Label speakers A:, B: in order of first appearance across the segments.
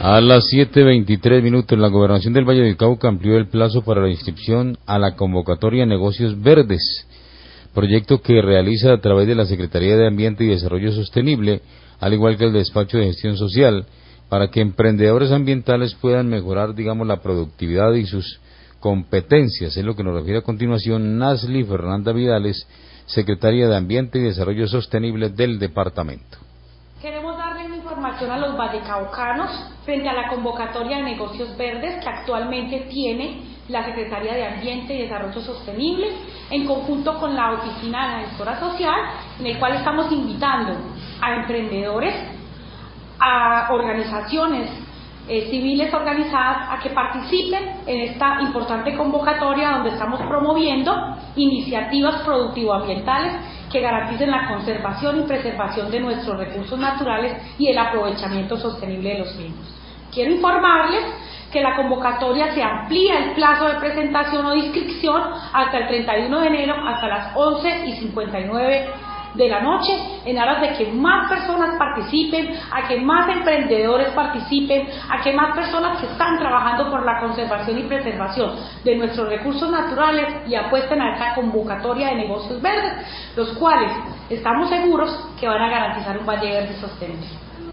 A: A las 7:23 la Gobernación del Valle del Cauca amplió el plazo para la inscripción a la convocatoria Negocios Verdes, proyecto que realiza a través de la Secretaría de Ambiente y Desarrollo Sostenible, al igual que el Despacho de Gestión Social, para que emprendedores ambientales puedan mejorar, la productividad y sus competencias. Es lo que nos refiere a continuación Nasli Fernanda Vidales, Secretaria de Ambiente y Desarrollo Sostenible del departamento.
B: Queremos darle una información a los vallecaucanos frente a la convocatoria de negocios verdes que actualmente tiene la Secretaría de Ambiente y Desarrollo Sostenible en conjunto con la Oficina de la Gestora Social, en el cual estamos invitando a emprendedores, a organizaciones civiles organizadas a que participen en esta importante convocatoria donde estamos promoviendo iniciativas productivo-ambientales que garanticen la conservación y preservación de nuestros recursos naturales y el aprovechamiento sostenible de los mismos. Quiero informarles que la convocatoria se amplía el plazo de presentación o de inscripción hasta el 31 de enero hasta las 11:59 de la noche, en aras de que más personas participen, a que más emprendedores participen, a que más personas que están trabajando por la conservación y preservación de nuestros recursos naturales y apuesten a esta convocatoria de negocios verdes, los cuales estamos seguros que van a garantizar un Valle Verde sostenible.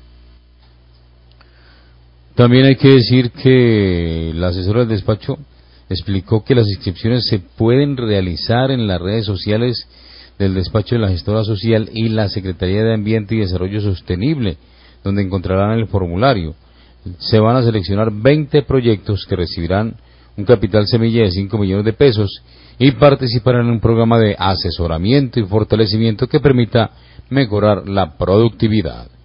A: También hay que decir que la asesora del despacho explicó que las inscripciones se pueden realizar en las redes sociales del despacho de la Gestora Social y la Secretaría de Ambiente y Desarrollo Sostenible, donde encontrarán el formulario. Se van a seleccionar 20 proyectos que recibirán un capital semilla de 5 millones de pesos y participarán en un programa de asesoramiento y fortalecimiento que permita mejorar la productividad.